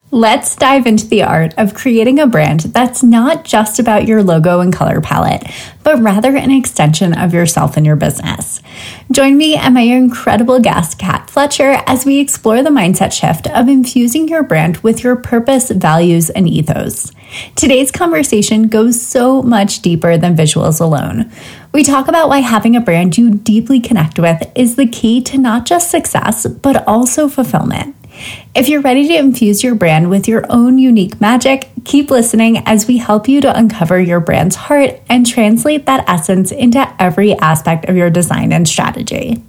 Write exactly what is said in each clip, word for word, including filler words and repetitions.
Let's dive into the art of creating a brand that's not just about your logo and color palette, but rather an extension of yourself and your business. Join me and my incredible guest, Kat Fletcher, as we explore the mindset shift of infusing your brand with your purpose, values, and ethos. Today's conversation goes so much deeper than visuals alone. We talk about why having a brand you deeply connect with is the key to not just success, but also fulfillment. If you're ready to infuse your brand with your own unique magic, keep listening as we help you to uncover your brand's heart and translate that essence into every aspect of your design and strategy.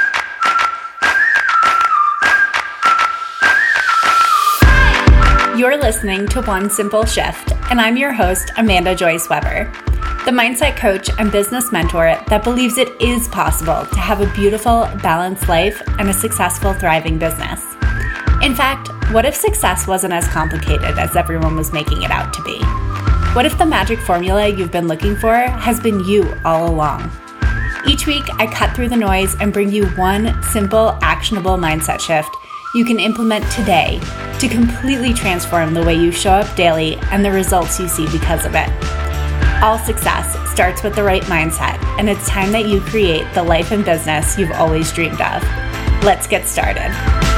You're listening to One Simple Shift, and I'm your host, Amanda Joyce Weber, the mindset coach and business mentor that believes it is possible to have a beautiful, balanced life and a successful, thriving business. In fact, what if success wasn't as complicated as everyone was making it out to be? What if the magic formula you've been looking for has been you all along? Each week, I cut through the noise and bring you one simple, actionable mindset shift you can implement today to completely transform the way you show up daily and the results you see because of it. All success starts with the right mindset, and it's time that you create the life and business you've always dreamed of. Let's get started.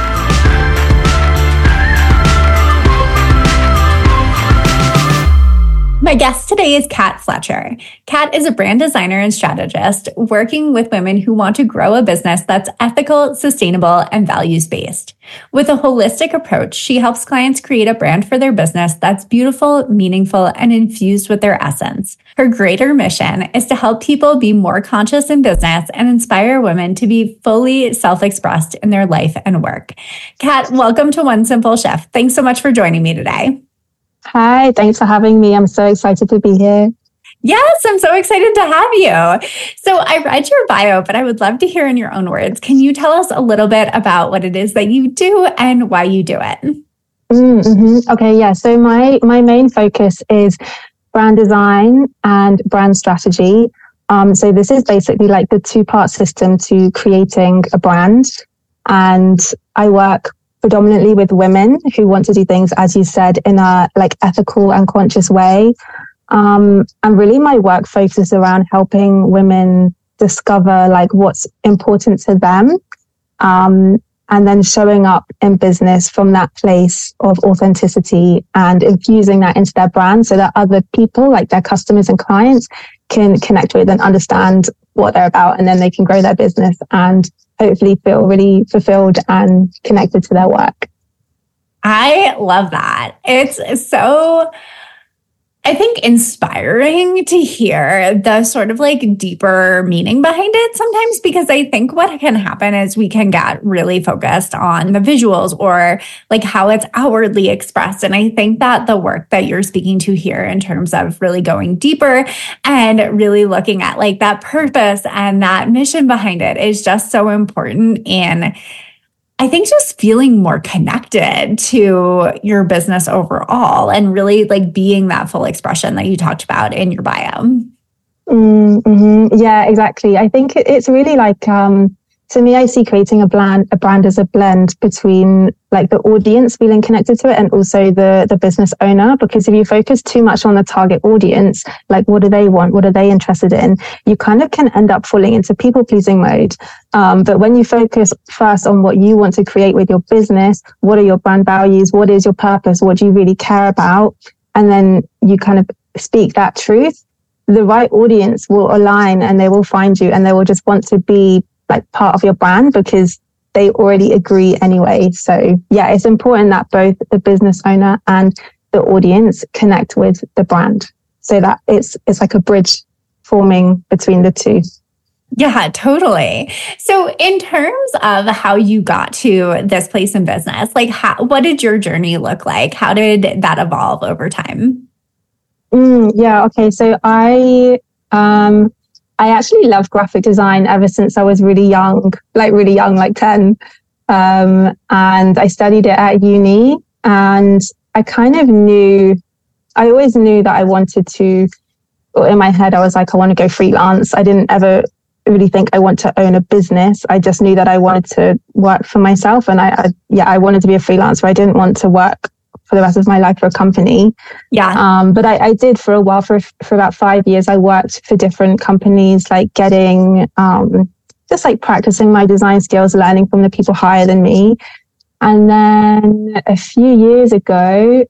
My guest today is Kat Fletcher. Kat is a brand designer and strategist working with women who want to grow a business that's ethical, sustainable, and values-based. With a holistic approach, she helps clients create a brand for their business that's beautiful, meaningful, and infused with their essence. Her greater mission is to help people be more conscious in business and inspire women to be fully self-expressed in their life and work. Kat, welcome to One Simple Shift. Thanks so much for joining me today. Hi, thanks for having me. I'm so excited to be here. Yes, I'm so excited to have you. So I read your bio, but I would love to hear in your own words. Can you tell us a little bit about what it is that you do and why you do it? Mm-hmm. Okay, yeah. So my, my main focus is brand design and brand strategy. Um, so this is basically like the two-part system to creating a brand. And I work predominantly with women who want to do things, as you said, in a like ethical and conscious way. Um, and really my work focuses around helping women discover like what's important to them. Um, and then showing up in business from that place of authenticity and infusing that into their brand so that other people, like their customers and clients, can connect with and understand what they're about, and then they can grow their business and hopefully feel really fulfilled and connected to their work. I love that. It's so, I think, inspiring to hear the sort of like deeper meaning behind it sometimes, because I think what can happen is we can get really focused on the visuals or like how it's outwardly expressed. And I think that the work that you're speaking to here in terms of really going deeper and really looking at like that purpose and that mission behind it is just so important in, I think, just feeling more connected to your business overall and really like being that full expression that you talked about in your bio. Mm-hmm. Yeah, exactly. I think it, it's really like, um, to me, I see creating a brand, a brand as a blend between like the audience feeling connected to it and also the, the business owner. Because if you focus too much on the target audience, like what do they want? What are they interested in? You kind of can end up falling into people pleasing mode. Um, but when you focus first on what you want to create with your business, what are your brand values? What is your purpose? What do you really care about? And then you kind of speak that truth, the right audience will align and they will find you and they will just want to be like part of your brand because they already agree anyway. So yeah, it's important that both the business owner and the audience connect with the brand so that it's it's like a bridge forming between the two. Yeah, totally. So in terms of how you got to this place in business, like how, what did your journey look like? How did that evolve over time? Mm, yeah, okay. So I um I actually love graphic design ever since I was really young, like really young, like ten. Um, and I studied it at uni, and I kind of knew, I always knew that I wanted to, or in my head, I was like, I want to go freelance. I didn't ever really think I want to own a business. I just knew that I wanted to work for myself. And I, I yeah, I wanted to be a freelancer. I didn't want to work for the rest of my life for a company. Yeah. Um, but I, I did for a while, for for about five years, I worked for different companies, like getting, um, just like practicing my design skills, learning from the people higher than me. And then a few years ago,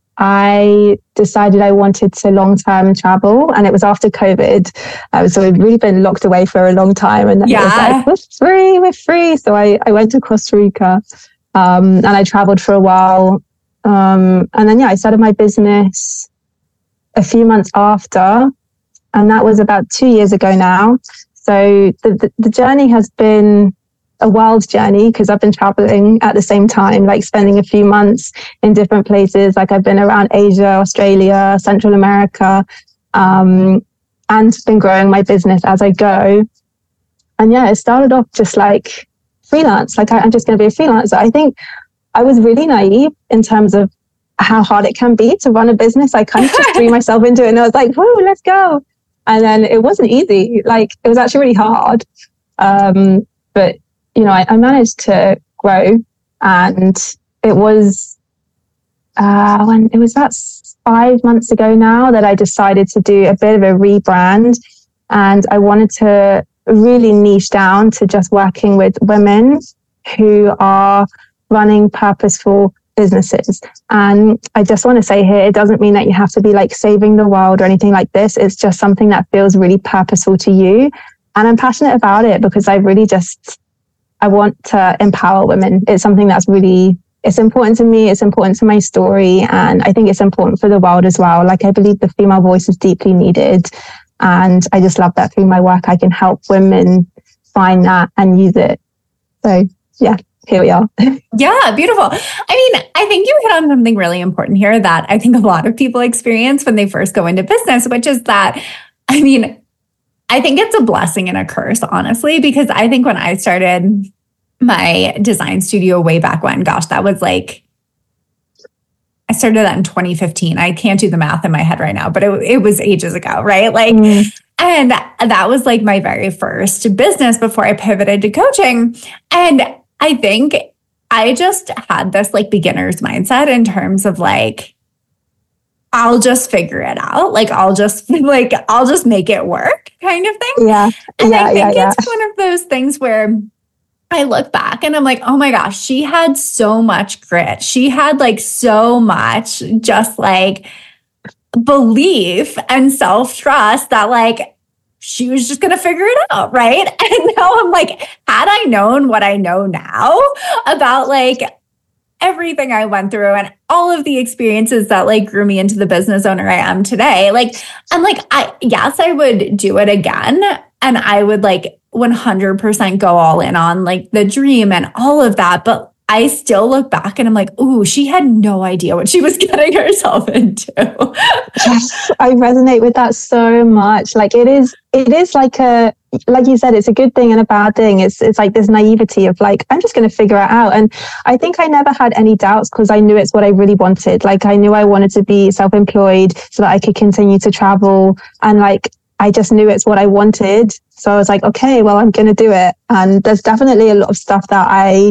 I decided I wanted to long-term travel, and it was after COVID. Uh, so we'd really been locked away for a long time, and then yeah. it was like, we're free, we're free. So I, I went to Costa Rica, um, and I traveled for a while. Um, and then, yeah, I started my business a few months after, and that was about two years ago now. So the, the, the journey has been a wild journey, because I've been traveling at the same time, like spending a few months in different places. Like I've been around Asia, Australia, Central America, um, and been growing my business as I go. And yeah, it started off just like freelance. Like I, I'm just going to be a freelancer. I think I was really naive in terms of how hard it can be to run a business. I kind of just threw myself into it, and I was like, whoa, let's go. And then it wasn't easy. Like it was actually really hard. Um, but you know, I, I managed to grow, and it was, uh, when it was about five months ago now that I decided to do a bit of a rebrand, and I wanted to really niche down to just working with women who are running purposeful businesses. And I just want to say here, it doesn't mean that you have to be like saving the world or anything like this. It's just something that feels really purposeful to you. And I'm passionate about it because I really just, I want to empower women. It's something that's really, it's important to me. It's important to my story. And I think it's important for the world as well. Like I believe the female voice is deeply needed. And I just love that through my work, I can help women find that and use it. So yeah, here we are. Yeah, beautiful. I mean, I think you hit on something really important here that I think a lot of people experience when they first go into business, which is that, I mean, I think it's a blessing and a curse, honestly, because I think when I started my design studio way back when, gosh, that was like, I started that in twenty fifteen. I can't do the math in my head right now, but it, it was ages ago, right? Like, mm. and that was like my very first business before I pivoted to coaching. And I think I just had this like beginner's mindset in terms of like, I'll just figure it out. Like, I'll just like, I'll just make it work kind of thing. Yeah. And yeah, I think yeah, it's yeah. one of those things where I look back and I'm like, oh my gosh, she had so much grit. She had like so much just like belief and self-trust that like she was just going to figure it out. Right. And now I'm like, had I known what I know now about like everything I went through and all of the experiences that like grew me into the business owner I am today, like, I'm like, I, yes, I would do it again. And I would like one hundred percent go all in on like the dream and all of that. But I still look back and I'm like, ooh, she had no idea what she was getting herself into. Yes, I resonate with that so much. Like it is, it is like a, like you said, it's a good thing and a bad thing. It's it's like this naivety of like, I'm just going to figure it out. And I think I never had any doubts because I knew it's what I really wanted. Like I knew I wanted to be self-employed so that I could continue to travel. And like, I just knew it's what I wanted. So I was like, okay, well, I'm going to do it. And there's definitely a lot of stuff that I,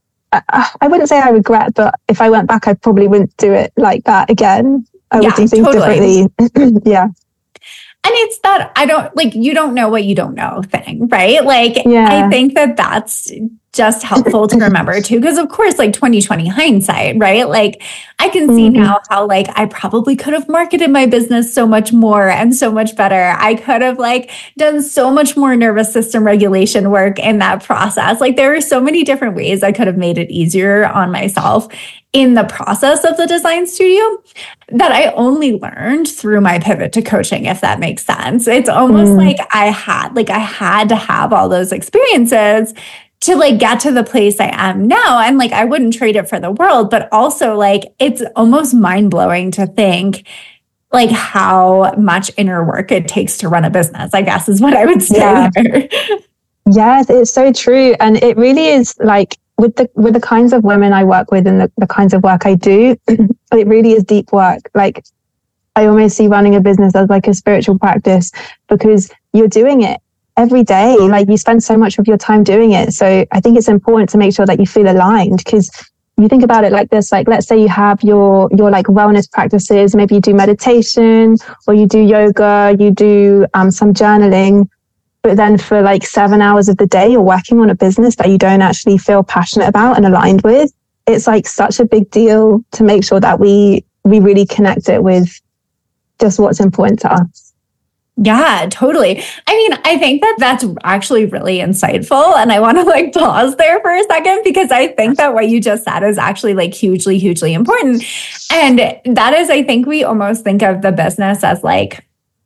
I, I wouldn't say I regret, but if I went back, I probably wouldn't do it like that again. I yeah, would do things totally. differently. Yeah. And it's that I don't like, you don't know what you don't know thing, right? Like, yeah. I think that that's just helpful to remember too. Because of course, like twenty twenty hindsight, right? Like I can see mm-hmm. now how like I probably could have marketed my business so much more and so much better. I could have like done so much more nervous system regulation work in that process. Like there are so many different ways I could have made it easier on myself in the process of the design studio that I only learned through my pivot to coaching, if that makes sense. It's almost mm. like I had, like I had to have all those experiences to like get to the place I am now. And like, I wouldn't trade it for the world, but also like, it's almost mind blowing to think like how much inner work it takes to run a business, I guess is what I would say yeah. there. Yes, it's so true. And it really is like, with the with the kinds of women I work with and the, the kinds of work I do, it really is deep work. Like I almost see running a business as like a spiritual practice because you're doing it every day. Like you spend so much of your time doing it. So I think it's important to make sure that you feel aligned because you think about it like this, like, let's say you have your, your like wellness practices, maybe you do meditation or you do yoga, you do um, some journaling, but then for like seven hours of the day, you're working on a business that you don't actually feel passionate about and aligned with. It's like such a big deal to make sure that we, we really connect it with just what's important to us. Yeah, totally. I mean, I think that that's actually really insightful. And I want to like pause there for a second, because I think that what you just said is actually like hugely, hugely important. And that is, I think we almost think of the business as like,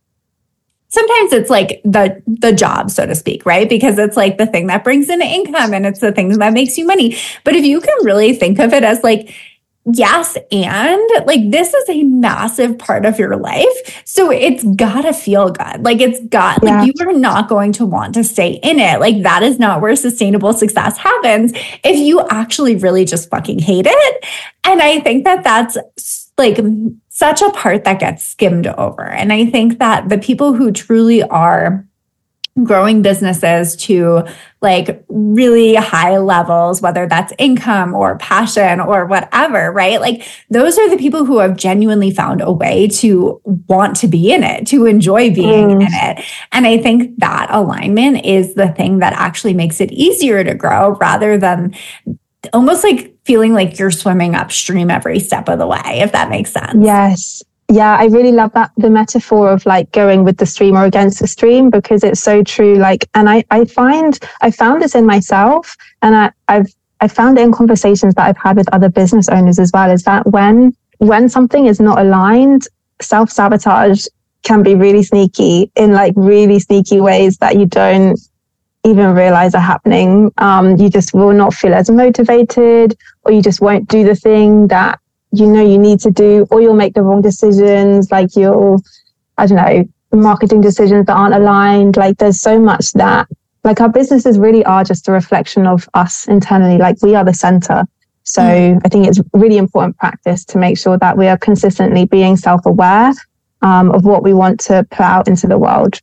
sometimes it's like the the job, so to speak, right? Because it's like the thing that brings in income and it's the thing that makes you money. But if you can really think of it as like, yes, and like this is a massive part of your life. So it's gotta feel good. Like it's got, yeah. like you are not going to want to stay in it. Like that is not where sustainable success happens if you actually really just fucking hate it. And I think that that's like such a part that gets skimmed over. And I think that the people who truly are growing businesses to like really high levels, whether that's income or passion or whatever, right? Like those are the people who have genuinely found a way to want to be in it, to enjoy being mm. in it. And I think that alignment is the thing that actually makes it easier to grow, rather than almost like feeling like you're swimming upstream every step of the way, if that makes sense. Yes. Yeah, I really love that, the metaphor of like going with the stream or against the stream, because it's so true. Like, and I, I find, I found this in myself, and I, I've, I found it in conversations that I've had with other business owners as well, is that when, when something is not aligned, self-sabotage can be really sneaky in like really sneaky ways that you don't even realize are happening. Um, you just will not feel as motivated, or you just won't do the thing that you know you need to do, or you'll make the wrong decisions, like you'll, I don't know, marketing decisions that aren't aligned. Like there's so much that, like our businesses really are just a reflection of us internally, like we are the center. So mm. I think it's really important practice to make sure that we are consistently being self-aware um, of what we want to put out into the world.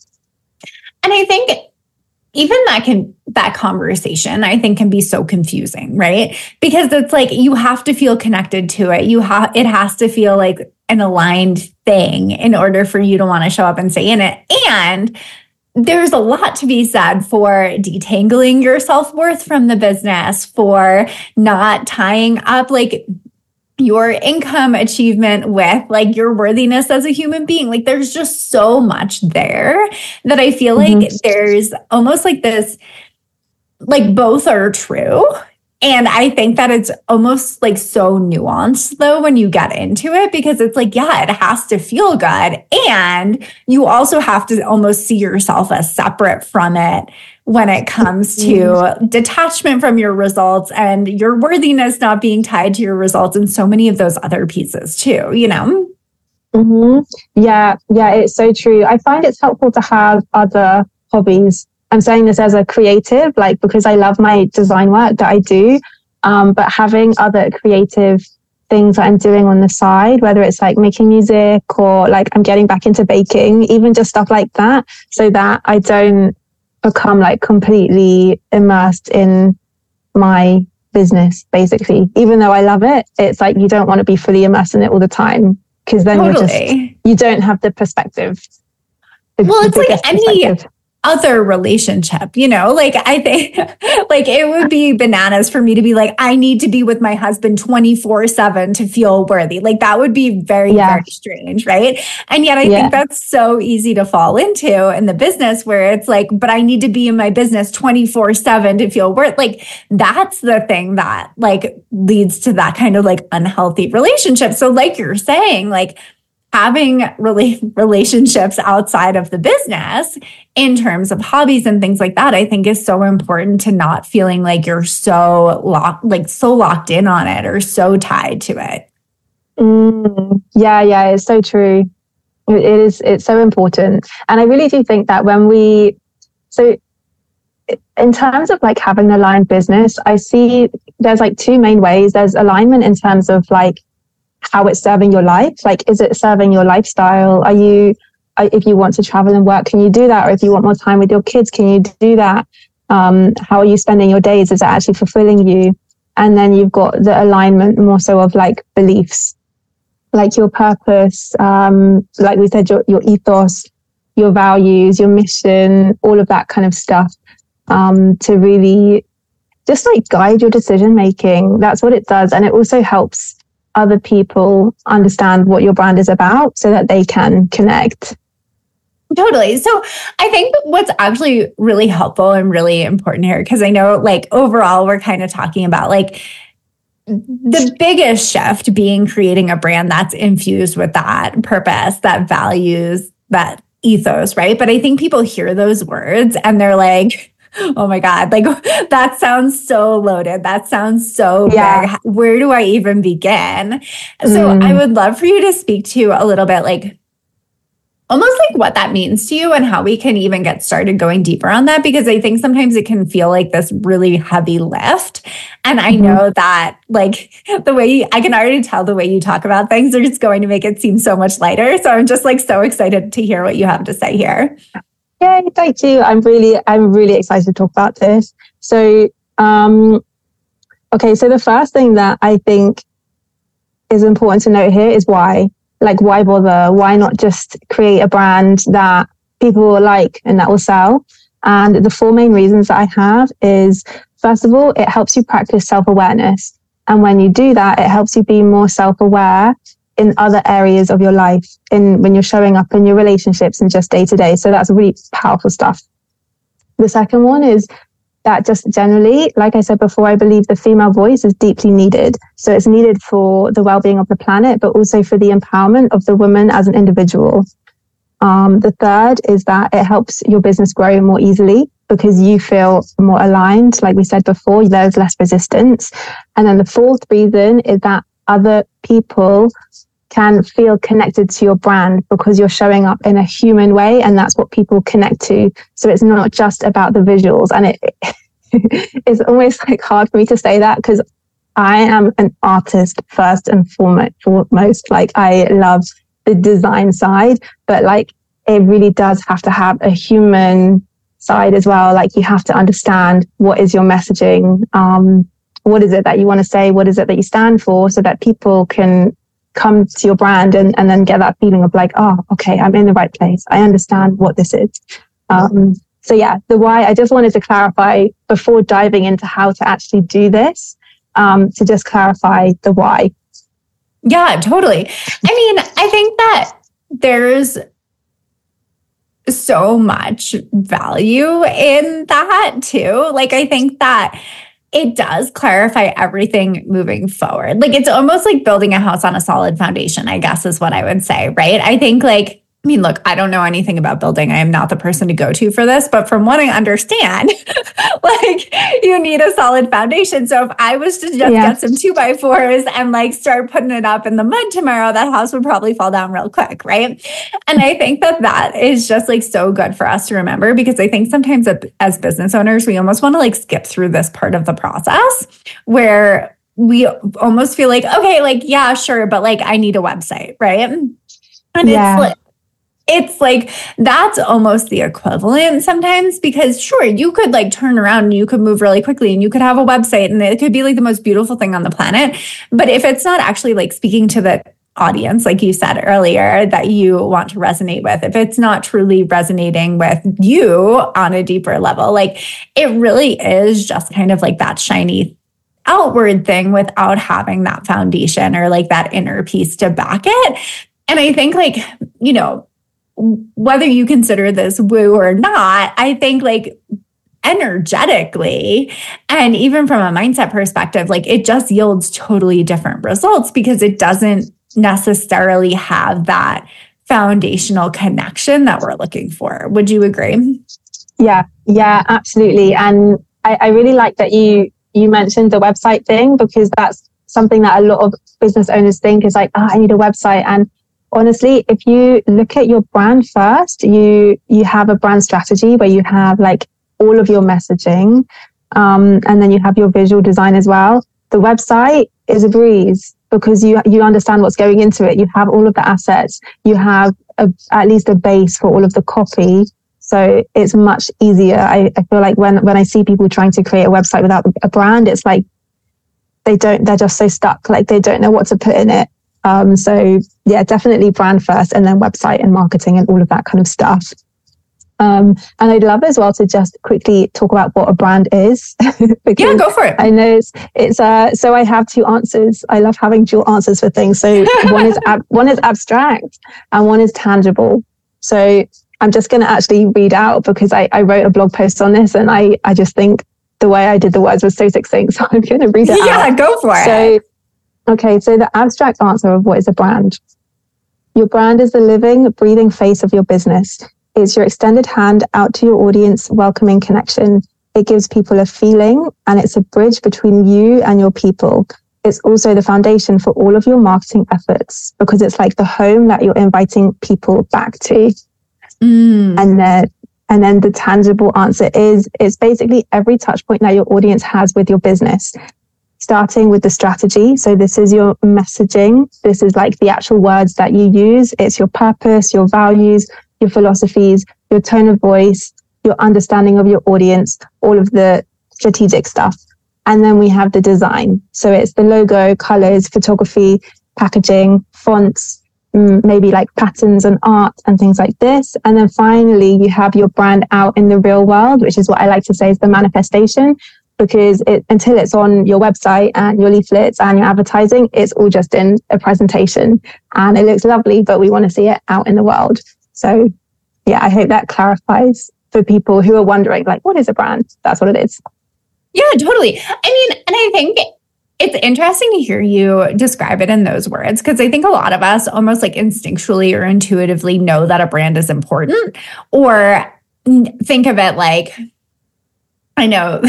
And I think even that can, that conversation, I think, can be so confusing, right? Because it's like, you have to feel connected to it. You have, it has to feel like an aligned thing in order for you to want to show up and stay in it. And there's a lot to be said for detangling your self-worth from the business, for not tying up like your income achievement with like your worthiness as a human being. Like there's just so much there that I feel like mm-hmm. there's almost like this, like both are true. And I think that it's almost like so nuanced though when you get into it, because it's like, yeah, it has to feel good. And you also have to almost see yourself as separate from it when it comes to mm-hmm. detachment from your results and your worthiness not being tied to your results, and so many of those other pieces too, you know? Mm-hmm. Yeah, yeah, it's so true. I find it's helpful to have other hobbies. I'm saying this as a creative, like, because I love my design work that I do, um, but having other creative things that I'm doing on the side, whether it's like making music or like I'm getting back into baking, even just stuff like that, so that I don't become like completely immersed in my business, basically. Even though I love it, it's like you don't want to be fully immersed in it all the time, because then totally. you're just, you don't have the perspective. The, well, it's like any other relationship, you know, like I think like it would be bananas for me to be like, I need to be with my husband twenty-four seven to feel worthy. Like that would be very, yeah. very strange. Right. And yet I yeah. think that's so easy to fall into in the business, where it's like, but I need to be in my business twenty-four seven to feel worth. Like that's the thing that like leads to that kind of like unhealthy relationship. So like you're saying, like having really relationships outside of the business in terms of hobbies and things like that, I think is so important, to not feeling like you're so locked, like so locked in on it or so tied to it. Mm, yeah, yeah, it's so true. It is, it's so important. And I really do think that when we, so in terms of like having an aligned business, I see there's like two main ways. There's alignment in terms of like how it's serving your life. Like, is it serving your lifestyle? Are you, if you want to travel and work, can you do that? Or if you want more time with your kids, can you do that? Um, how are you spending your days? Is it actually fulfilling you? And then you've got the alignment more so of like beliefs, like your purpose, um, like we said, your, your ethos, your values, your mission, all of that kind of stuff, um, to really just like guide your decision making. That's what it does. And it also helps other people understand what your brand is about so that they can connect. Totally. So I think what's actually really helpful and really important here, because I know like overall we're kind of talking about like the biggest shift being creating a brand that's infused with that purpose, that values, that ethos, right? But I think people hear those words and they're like, oh my God, like that sounds so loaded. That sounds so yeah. big. Where do I even begin? So mm. I would love for you to speak to a little bit like almost like what that means to you and how we can even get started going deeper on that, because I think sometimes it can feel like this really heavy lift. And I mm-hmm. know that like the way you, I can already tell the way you talk about things are just going to make it seem so much lighter. So I'm just like so excited to hear what you have to say here. Yeah, thank you. I'm really, I'm really excited to talk about this. So, um, okay. So the first thing that I think is important to note here is why. Like, why bother? Why not just create a brand that people will like and that will sell? And the four main reasons that I have is, first of all, it helps you practice self-awareness. And when you do that, it helps you be more self-aware in other areas of your life, in when you're showing up in your relationships and just day to day. So that's really powerful stuff. The second one is that just generally, like I said before, I believe the female voice is deeply needed. So it's needed for the well-being of the planet, but also for the empowerment of the woman as an individual. Um, the third is that it helps your business grow more easily because you feel more aligned. Like we said before, there's less resistance. And then the fourth reason is that other people can feel connected to your brand because you're showing up in a human way, and that's what people connect to. So it's not just about the visuals. And it it's almost like hard for me to say that because I am an artist first and foremost. Like I love the design side, but like it really does have to have a human side as well. Like you have to understand what is your messaging, um, what is it that you want to say, what is it that you stand for, so that people can come to your brand and, and then get that feeling of like, oh, okay, I'm in the right place. I understand what this is. Um, so yeah, the why, I just wanted to clarify before diving into how to actually do this, um, to just clarify the why. Yeah, totally. I mean, I think that there's so much value in that too. Like, I think that it does clarify everything moving forward. Like it's almost like building a house on a solid foundation, I guess is what I would say, right? I think like, I mean, look, I don't know anything about building. I am not the person to go to for this, but from what I understand, like you need a solid foundation. So if I was to just yeah. get some two by fours and like start putting it up in the mud tomorrow, that house would probably fall down real quick, right? And I think that that is just like so good for us to remember, because I think sometimes as business owners, we almost want to like skip through this part of the process where we almost feel like, okay, like, yeah, sure, but like I need a website, right? And yeah. it's like, It's like, that's almost the equivalent sometimes, because sure, you could like turn around and you could move really quickly and you could have a website and it could be like the most beautiful thing on the planet. But if it's not actually like speaking to the audience, like you said earlier, that you want to resonate with, if it's not truly resonating with you on a deeper level, like it really is just kind of like that shiny outward thing without having that foundation or like that inner piece to back it. And I think like, you know, whether you consider this woo or not, I think like energetically and even from a mindset perspective, like it just yields totally different results because it doesn't necessarily have that foundational connection that we're looking for. Would you agree? Yeah, yeah, absolutely. And I, I really like that you you mentioned the website thing, because that's something that a lot of business owners think is like, oh, I need a website. And honestly, if you look at your brand first, you you have a brand strategy where you have like all of your messaging, um, and then you have your visual design as well. The website is a breeze because you you understand what's going into it. You have all of the assets. You have a, at least a base for all of the copy. So it's much easier. I, I feel like when, when I see people trying to create a website without a brand, it's like, they don't, they're just so stuck, like they don't know what to put in it. Um, so yeah, definitely brand first, and then website and marketing and all of that kind of stuff. Um, and I'd love as well to just quickly talk about what a brand is. Yeah, go for it. I know it's, it's uh, so I have two answers. I love having dual answers for things. So one is ab- one is abstract and one is tangible. So I'm just going to actually read out, because I, I wrote a blog post on this, and I, I just think the way I did the words was so succinct. So I'm going to read it yeah, out. Yeah, go for so, it. Okay, so the abstract answer of what is a brand. Your brand is the living, breathing face of your business. It's your extended hand out to your audience, welcoming connection. It gives people a feeling, and it's a bridge between you and your people. It's also the foundation for all of your marketing efforts, because it's like the home that you're inviting people back to. Mm. And then, and then the tangible answer is, it's basically every touch point that your audience has with your business, starting with the strategy. So this is your messaging. This is like the actual words that you use. It's your purpose, your values, your philosophies, your tone of voice, your understanding of your audience, all of the strategic stuff. And then we have the design. So it's the logo, colors, photography, packaging, fonts, maybe like patterns and art and things like this. And then finally, you have your brand out in the real world, which is what I like to say is the manifestation, because it, until it's on your website and your leaflets and your advertising, it's all just in a presentation and it looks lovely, but we want to see it out in the world. So yeah, I hope that clarifies for people who are wondering, like, what is a brand? That's what it is. Yeah, totally. I mean, and I think it's interesting to hear you describe it in those words, because I think a lot of us almost like instinctually or intuitively know that a brand is important, or think of it like, I know,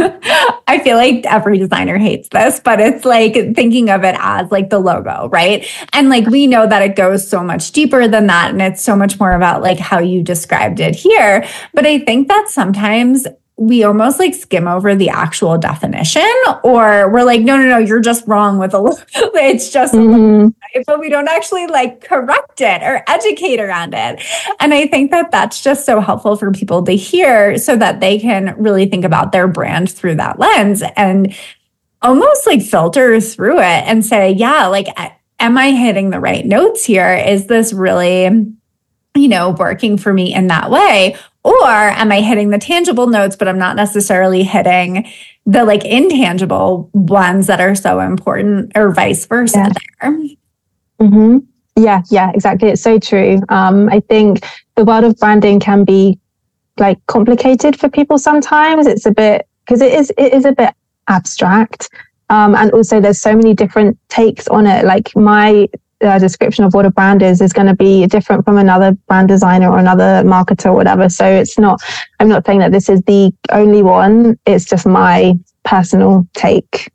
I feel like every designer hates this, but it's like thinking of it as like the logo, right? And like, we know that it goes so much deeper than that. And it's so much more about like how you described it here. But I think that sometimes we almost like skim over the actual definition, or we're like, no, no, no, you're just wrong with a logo. It's just, mm-hmm. right? But we don't actually like correct it or educate around it. And I think that that's just so helpful for people to hear, so that they can really think about their brand through that lens and almost like filter through it and say, yeah, like, am I hitting the right notes here? Is this really, you know, working for me in that way? Or am I hitting the tangible notes, but I'm not necessarily hitting the like intangible ones that are so important, or vice versa yeah. there? Mm-hmm. Yeah, yeah, exactly. It's so true. Um, I think the world of branding can be like complicated for people sometimes. It's a bit, because it is, it is a bit abstract. Um, and also there's so many different takes on it. Like my Uh, description of what a brand is is going to be different from another brand designer or another marketer or whatever. So it's not, I'm not saying that this is the only one. It's just my personal take.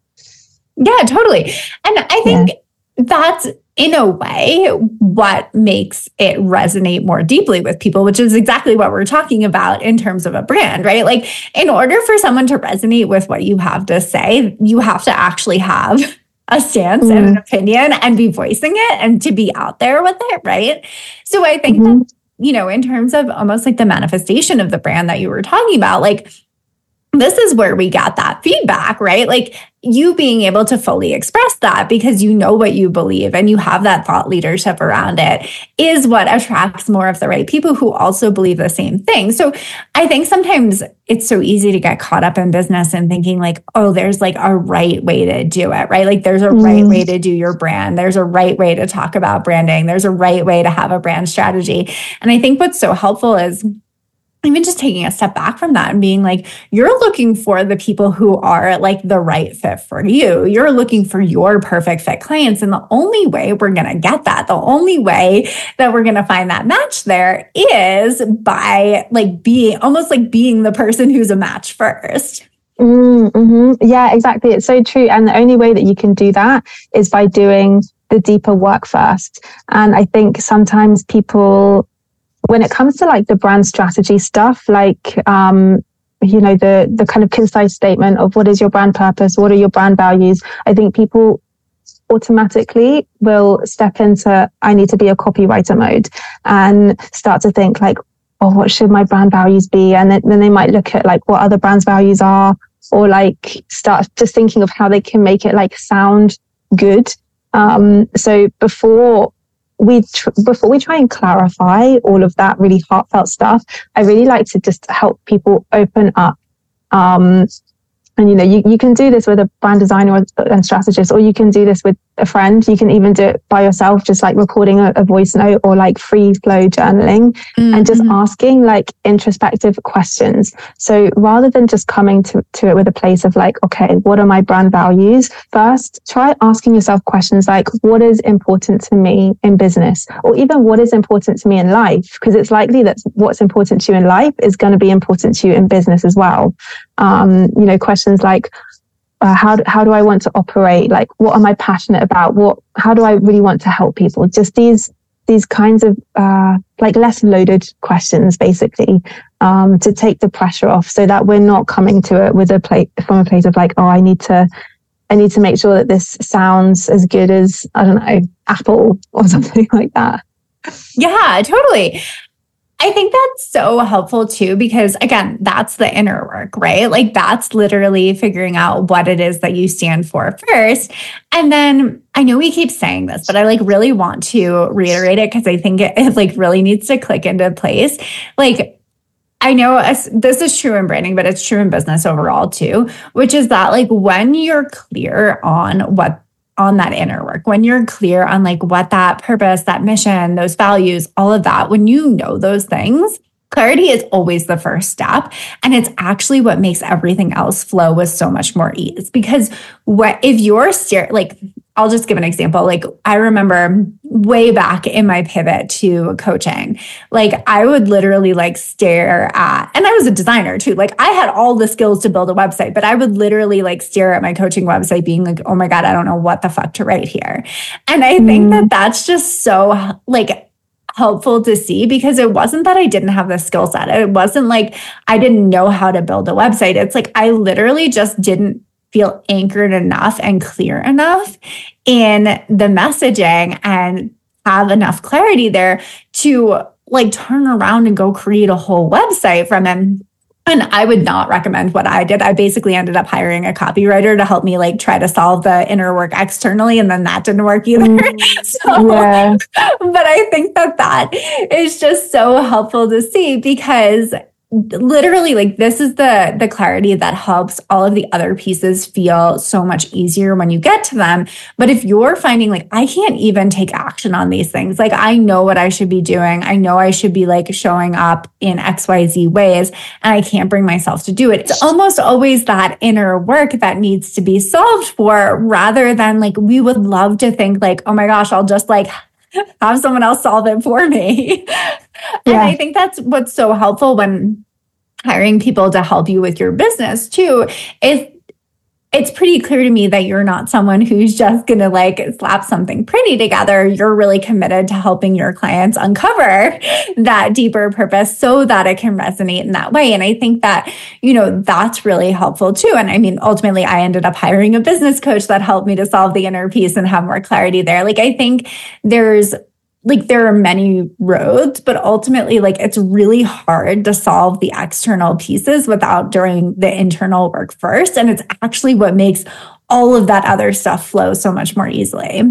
Yeah, totally. And I think yeah. that's in a way what makes it resonate more deeply with people, which is exactly what we're talking about in terms of a brand, right? Like, in order for someone to resonate with what you have to say, you have to actually have a stance mm-hmm. and an opinion and be voicing it and to be out there with it, right? So I think mm-hmm. that, you know, in terms of almost like the manifestation of the brand that you were talking about, like, this is where we got that feedback, right? Like, you being able to fully express that because you know what you believe and you have that thought leadership around it is what attracts more of the right people who also believe the same thing. So I think sometimes it's so easy to get caught up in business and thinking like, oh, there's like a right way to do it, right? Like, there's a mm. right way to do your brand. There's a right way to talk about branding. There's a right way to have a brand strategy. And I think what's so helpful is even just taking a step back from that and being like, you're looking for the people who are like the right fit for you. You're looking for your perfect fit clients. And the only way we're going to get that, the only way that we're going to find that match there is by like being almost like being the person who's a match first. Mm-hmm. Yeah, exactly. It's so true. And the only way that you can do that is by doing the deeper work first. And I think sometimes people, when it comes to like the brand strategy stuff, like, um, you know, the, the kind of concise statement of what is your brand purpose? What are your brand values? I think people automatically will step into, I need to be a copywriter mode and start to think like, oh, what should my brand values be? And then they might look at like what other brands' values are, or like start just thinking of how they can make it like sound good. Um, so before we tr- before we try and clarify all of that really heartfelt stuff, I really like to just help people open up. Um, and you know, you, you can do this with a brand designer and strategist, or you can do this with a friend. You can even do it by yourself, just like recording a, a voice note or like free flow journaling, mm-hmm. and just asking like introspective questions. So rather than just coming to, to it with a place of like, okay, what are my brand values? First, try asking yourself questions like, what is important to me in business? Or even what is important to me in life? Because it's likely that what's important to you in life is going to be important to you in business as well. Um, you know, questions like, Uh, how do, how do I want to operate? Like, what am I passionate about? What, how do I really want to help people? Just these, these kinds of, uh, like less loaded questions, basically, um, to take the pressure off so that we're not coming to it with a plate from a place of like, oh, I need to, I need to make sure that this sounds as good as, I don't know, Apple or something like that. Yeah, totally. I think that's so helpful too, because again, that's the inner work, right? Like that's literally figuring out what it is that you stand for first. And then I know we keep saying this, but I like really want to reiterate it because I think it, it like really needs to click into place. Like, I know this is true in branding, but it's true in business overall too, which is that like when you're clear on what on that inner work, when you're clear on like what that purpose, that mission, those values, all of that, when you know those things, clarity is always the first step. And it's actually what makes everything else flow with so much more ease. Because what if you're stare, like, I'll just give an example. Like I remember way back in my pivot to coaching, like I would literally like stare at, and I was a designer too. Like I had all the skills to build a website, but I would literally like stare at my coaching website being like, oh my God, I don't know what the fuck to write here. And I think mm. that that's just so like helpful to see, because it wasn't that I didn't have the skill set. It wasn't like I didn't know how to build a website. It's like I literally just didn't feel anchored enough and clear enough in the messaging and have enough clarity there to like turn around and go create a whole website from it. And I would not recommend what I did. I basically ended up hiring a copywriter to help me like try to solve the inner work externally. And then that didn't work either. Mm, so, yeah. But I think that that is just so helpful to see, because literally like this is the the clarity that helps all of the other pieces feel so much easier when you get to them. But if you're finding like, I can't even take action on these things, like I know what I should be doing, I know I should be like showing up in X Y Z ways, and I can't bring myself to do it, it's almost always that inner work that needs to be solved for, rather than like we would love to think like, oh my gosh, I'll just like have someone else solve it for me. And yeah. I think that's what's so helpful when hiring people to help you with your business too, is it's pretty clear to me that you're not someone who's just going to like slap something pretty together. You're really committed to helping your clients uncover that deeper purpose so that it can resonate in that way. And I think that, you know, that's really helpful too. And I mean, ultimately, I ended up hiring a business coach that helped me to solve the inner piece and have more clarity there. Like, I think there's Like there are many roads, but ultimately like it's really hard to solve the external pieces without doing the internal work first. And it's actually what makes all of that other stuff flow so much more easily.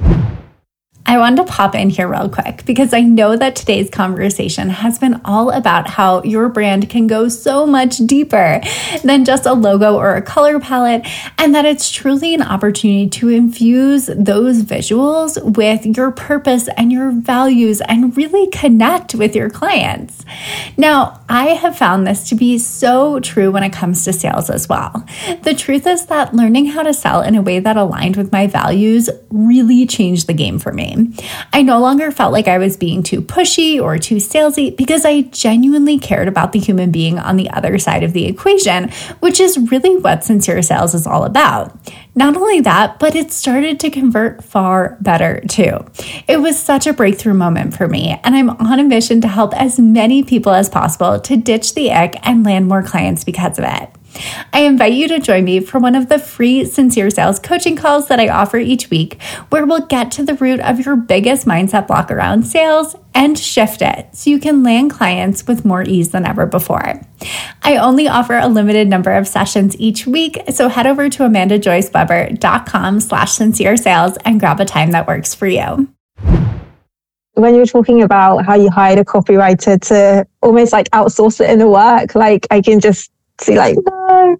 I wanted to pop in here real quick because I know that today's conversation has been all about how your brand can go so much deeper than just a logo or a color palette, and that it's truly an opportunity to infuse those visuals with your purpose and your values and really connect with your clients. Now, I have found this to be so true when it comes to sales as well. The truth is that learning how to sell in a way that aligned with my values really changed the game for me. I no longer felt like I was being too pushy or too salesy because I genuinely cared about the human being on the other side of the equation, which is really what sincere sales is all about. Not only that, but it started to convert far better too. It was such a breakthrough moment for me, and I'm on a mission to help as many people as possible to ditch the ick and land more clients because of it. I invite you to join me for one of the free Sincere Sales coaching calls that I offer each week, where we'll get to the root of your biggest mindset block around sales and shift it so you can land clients with more ease than ever before. I only offer a limited number of sessions each week, so head over to amandajoyceweber.com slash sincere sales and grab a time that works for you. When you're talking about how you hired a copywriter to almost like outsource it in the work, like I can just see like, no.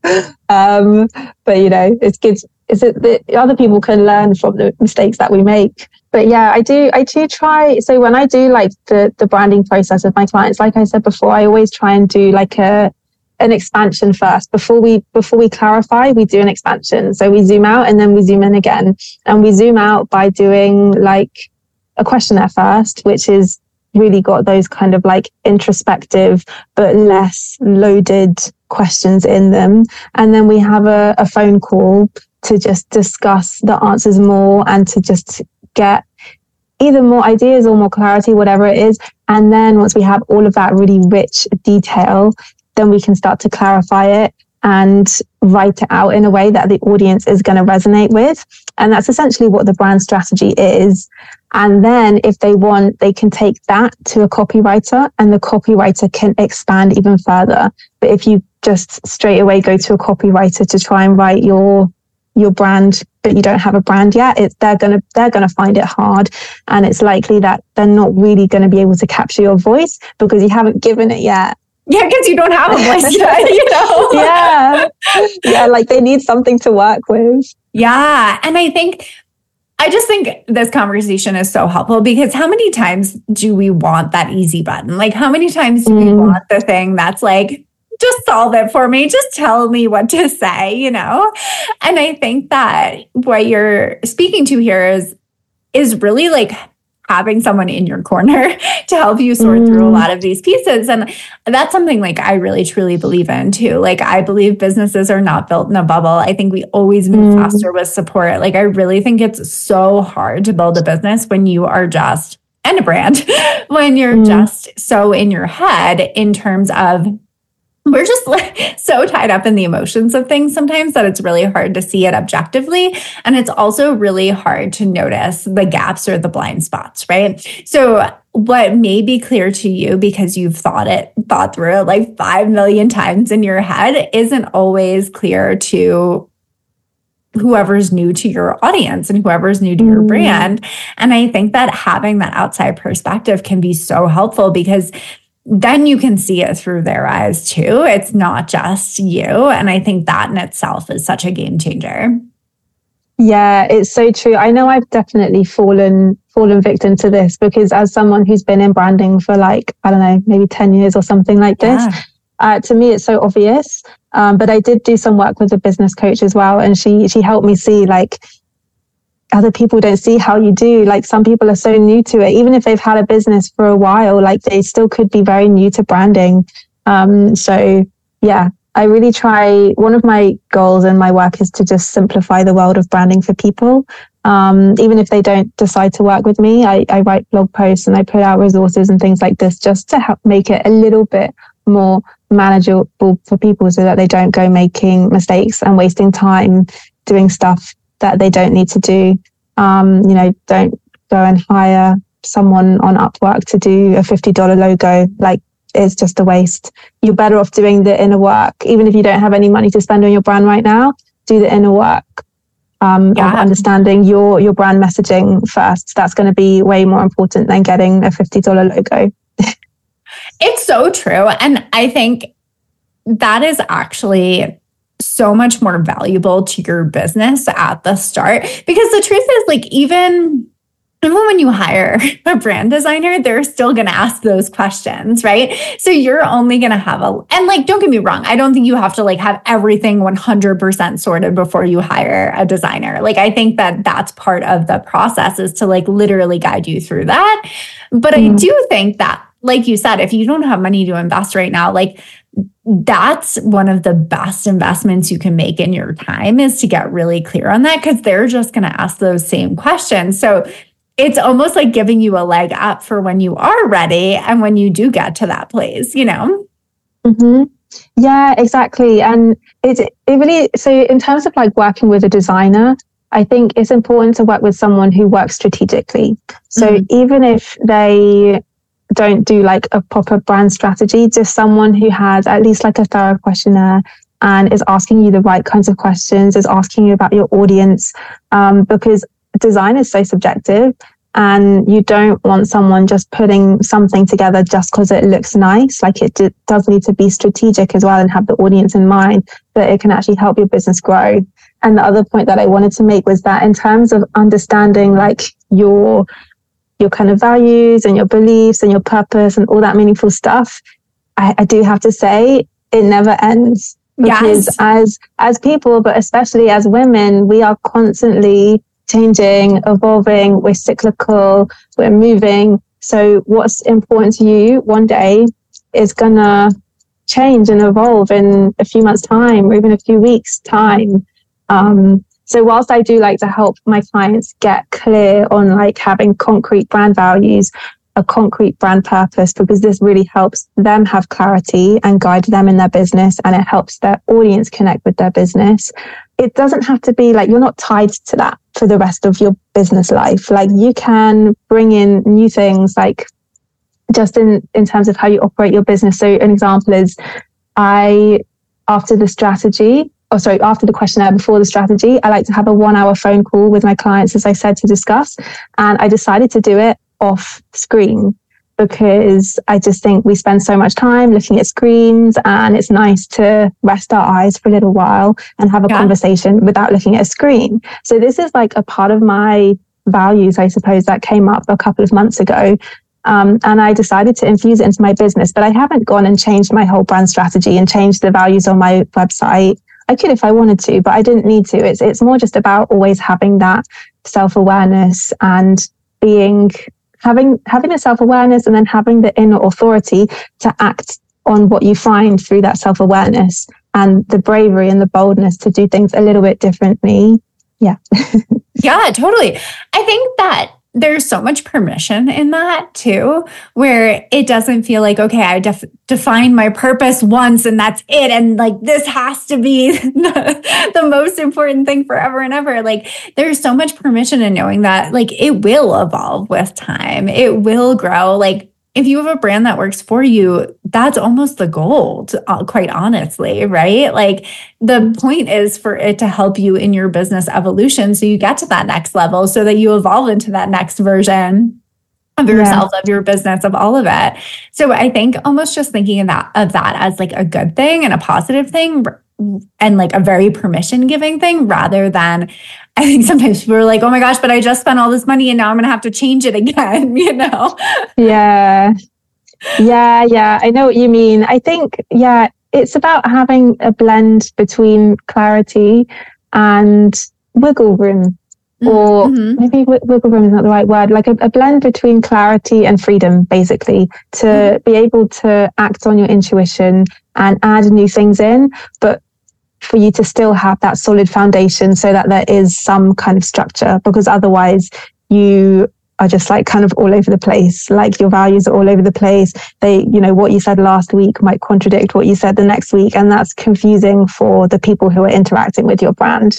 Um, but you know, it's good. Is it that other people can learn from the mistakes that we make? But yeah, I do, I do try. So when I do like the, the branding process with my clients, like I said before, I always try and do like a, an expansion first. Before we, before we clarify, we do an expansion. So we zoom out and then we zoom in again. And we zoom out by doing like a questionnaire first, which is really got those kind of like introspective, but less loaded questions in them. And then we have a, a phone call to just discuss the answers more and to just get either more ideas or more clarity, whatever it is. And then once we have all of that really rich detail, then we can start to clarify it and write it out in a way that the audience is going to resonate with. And that's essentially what the brand strategy is. And then if they want, they can take that to a copywriter and the copywriter can expand even further. But if you just straight away go to a copywriter to try and write your your brand, but you don't have a brand yet, it's they're gonna they're gonna find it hard, and it's likely that they're not really going to be able to capture your voice because you haven't given it yet. Yeah, because you don't have a voice yet, you know. yeah, yeah, like they need something to work with. Yeah, and I think I just think this conversation is so helpful because how many times do we want that easy button? Like, how many times do mm. we want the thing that's like, just solve it for me. Just tell me what to say, you know? And I think that what you're speaking to here is, is really like having someone in your corner to help you sort mm. through a lot of these pieces. And that's something like I really truly believe in too. Like I believe businesses are not built in a bubble. I think we always move mm. faster with support. Like I really think it's so hard to build a business when you are just, and a brand, when you're mm. just so in your head in terms of we're just like so tied up in the emotions of things sometimes that it's really hard to see it objectively. And it's also really hard to notice the gaps or the blind spots, right? So what may be clear to you because you've thought it, thought through it like five million times in your head isn't always clear to whoever's new to your audience and whoever's new to your mm. brand. And I think that having that outside perspective can be so helpful because then you can see it through their eyes too. It's not just you. And I think that in itself is such a game changer. Yeah, it's so true. I know I've definitely fallen fallen victim to this because as someone who's been in branding for like, I don't know, maybe ten years or something like this, yeah. uh, to me, it's so obvious. Um, but I did do some work with a business coach as well. And she she helped me see like, other people don't see how you do. Like some people are so new to it, even if they've had a business for a while, like they still could be very new to branding. Um, so yeah, I really try. One of my goals in my work is to just simplify the world of branding for people. Um, even if they don't decide to work with me, I, I write blog posts and I put out resources and things like this just to help make it a little bit more manageable for people so that they don't go making mistakes and wasting time doing stuff that they don't need to do. Um, you know, don't go and hire someone on Upwork to do a fifty dollars logo. Like it's just a waste. You're better off doing the inner work. Even if you don't have any money to spend on your brand right now, do the inner work um, yeah. of understanding your, your brand messaging first. That's going to be way more important than getting a fifty dollars logo. It's so true. And I think that is actually so much more valuable to your business at the start, because the truth is like, even, even when you hire a brand designer, they're still going to ask those questions, right? So you're only going to have a, and like, don't get me wrong. I don't think you have to like have everything one hundred percent sorted before you hire a designer. Like, I think that that's part of the process is to like literally guide you through that. But mm. I do think that, like you said, if you don't have money to invest right now, like that's one of the best investments you can make in your time is to get really clear on that, because they're just going to ask those same questions. So it's almost like giving you a leg up for when you are ready and when you do get to that place, you know? Mm-hmm. Yeah, exactly. And it, it really, so in terms of like working with a designer, I think it's important to work with someone who works strategically. So mm-hmm. even if they don't do like a proper brand strategy, just someone who has at least like a thorough questionnaire and is asking you the right kinds of questions, is asking you about your audience, um, because design is so subjective. And you don't want someone just putting something together just because it looks nice. Like it d- does need to be strategic as well and have the audience in mind, that it can actually help your business grow. And the other point that I wanted to make was that in terms of understanding like your your kind of values and your beliefs and your purpose and all that meaningful stuff, I, I do have to say it never ends. Because yes. as as people, but especially as women, we are constantly changing, evolving, we're cyclical, we're moving. So what's important to you one day is gonna change and evolve in a few months' time or even a few weeks' time. Um, so whilst I do like to help my clients get clear on like having concrete brand values, a concrete brand purpose, because this really helps them have clarity and guide them in their business, and it helps their audience connect with their business. It doesn't have to be like you're not tied to that for the rest of your business life. Like you can bring in new things, like just in, in terms of how you operate your business. So an example is I, after the strategy, or sorry, after the questionnaire, before the strategy, I like to have a one hour phone call with my clients, as I said, to discuss. And I decided to do it off screen because I just think we spend so much time looking at screens, and it's nice to rest our eyes for a little while and have a yeah. conversation without looking at a screen. So this is like a part of my values, I suppose, that came up a couple of months ago. Um, and I decided to infuse it into my business, but I haven't gone and changed my whole brand strategy and changed the values on my website. I could if I wanted to, but I didn't need to. It's it's more just about always having that self-awareness and being having having the self-awareness and then having the inner authority to act on what you find through that self-awareness, and the bravery and the boldness to do things a little bit differently. Yeah. Yeah, totally. I think that there's so much permission in that too, where it doesn't feel like, okay, I def- defined my purpose once and that's it. And like, this has to be the, the most important thing forever and ever. Like there's so much permission in knowing that like it will evolve with time. It will grow. Like if you have a brand that works for you, that's almost the goal, uh, quite honestly, right? Like the point is for it to help you in your business evolution so you get to that next level, so that you evolve into that next version of yourself, yeah. of your business, of all of it. So I think almost just thinking of that, of that as like a good thing and a positive thing and like a very permission giving thing, rather than, I think sometimes people are like, oh my gosh, but I just spent all this money and now I'm going to have to change it again, you know? Yeah. Yeah. Yeah. I know what you mean. I think, yeah, it's about having a blend between clarity and wiggle room. Or mm-hmm. maybe wiggle room is not the right word, like a, a blend between clarity and freedom, basically, to mm-hmm. be able to act on your intuition and add new things in, but for you to still have that solid foundation so that there is some kind of structure, because otherwise you are just like kind of all over the place. Like your values are all over the place. They, you know, what you said last week might contradict what you said the next week. And that's confusing for the people who are interacting with your brand.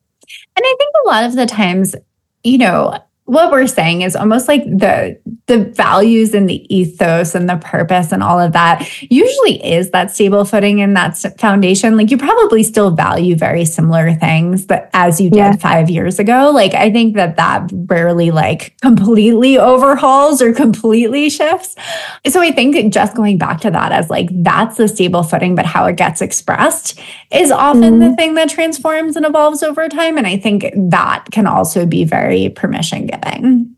And I think a lot of the times, you know, what we're saying is almost like the the values and the ethos and the purpose and all of that usually is that stable footing and that foundation. Like you probably still value very similar things that as you did yeah. five years ago. Like I think that that rarely like completely overhauls or completely shifts. So I think just going back to that as like that's the stable footing, but how it gets expressed is often mm. the thing that transforms and evolves over time. And I think that can also be very permission giving.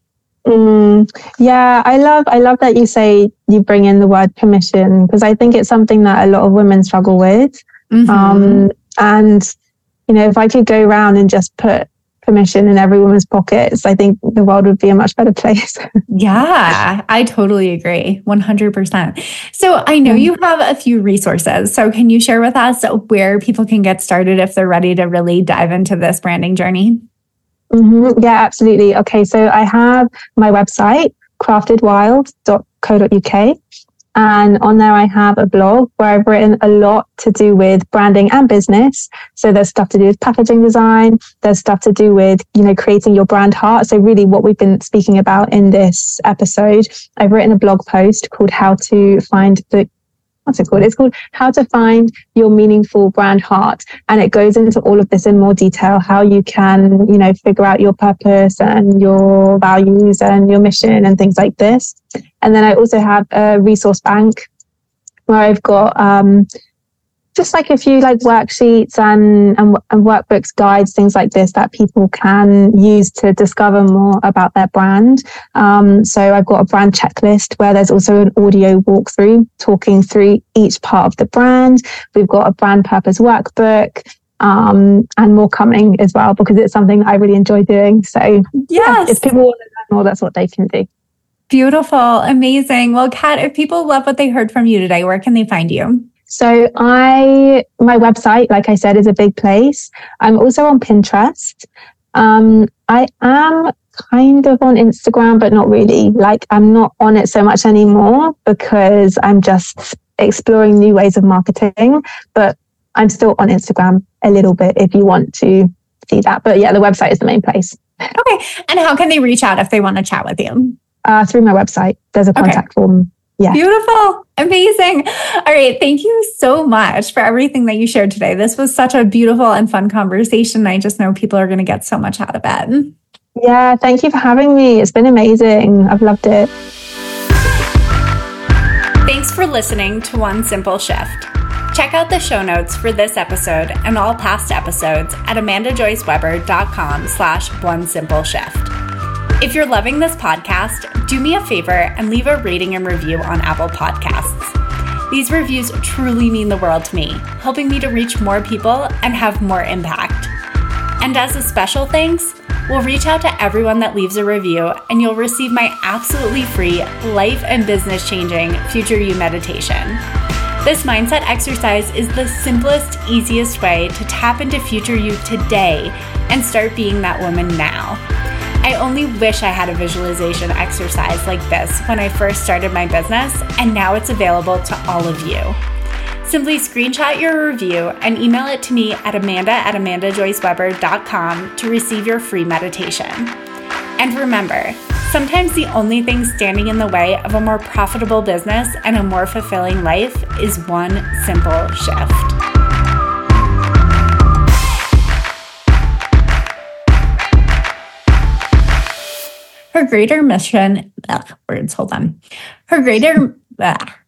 Mm, yeah, I love I love that you say you bring in the word permission, because I think it's something that a lot of women struggle with. Mm-hmm. Um, and, you know, if I could go around and just put permission in every woman's pockets, I think the world would be a much better place. Yeah, I totally agree. one hundred percent. So I know you have a few resources. So can you share with us where people can get started if they're ready to really dive into this branding journey? Mm-hmm. Yeah, absolutely. Okay, so I have my website, crafted wild dot co dot uk. And on there, I have a blog where I've written a lot to do with branding and business. So there's stuff to do with packaging design. There's stuff to do with, you know, creating your brand heart. So really what we've been speaking about in this episode, I've written a blog post called How to Find the What's it called? It's called How to Find Your Meaningful Brand Heart. And it goes into all of this in more detail, how you can, you know, figure out your purpose and your values and your mission and things like this. And then I also have a resource bank where I've got um, just like a few like worksheets and, and, and workbooks, guides, things like this that people can use to discover more about their brand. Um, so I've got a brand checklist where there's also an audio walkthrough talking through each part of the brand. We've got a brand purpose workbook, um, and more coming as well, because it's something that I really enjoy doing. So yes. yeah, if people want to learn more, that's what they can do. Beautiful. Amazing. Well, Kat, if people love what they heard from you today, where can they find you? So I, my website, like I said, is a big place. I'm also on Pinterest. Um, I am kind of on Instagram, but not really. Like I'm not on it so much anymore because I'm just exploring new ways of marketing, but I'm still on Instagram a little bit if you want to see that. But yeah, the website is the main place. Okay. And how can they reach out if they want to chat with you? Uh, through my website. There's a contact okay. form. Yeah. Beautiful. Amazing. All right. Thank you so much for everything that you shared today. This was such a beautiful and fun conversation. I just know people are going to get so much out of it. Yeah. Thank you for having me. It's been amazing. I've loved it. Thanks for listening to One Simple Shift. Check out the show notes for this episode and all past episodes at amandajoyceweber.com slash one simple shift. If you're loving this podcast, do me a favor and leave a rating and review on Apple Podcasts. These reviews truly mean the world to me, helping me to reach more people and have more impact. And as a special thanks, we'll reach out to everyone that leaves a review and you'll receive my absolutely free life and business changing Future You meditation. This mindset exercise is the simplest, easiest way to tap into future you today and start being that woman now. I only wish I had a visualization exercise like this when I first started my business, and now it's available to all of you. Simply screenshot your review and email it to me at amanda at amandajoyceweber dot com to receive your free meditation. And remember, sometimes the only thing standing in the way of a more profitable business and a more fulfilling life is one simple shift. Her greater mission, ugh, words, hold on. Her greater, ugh.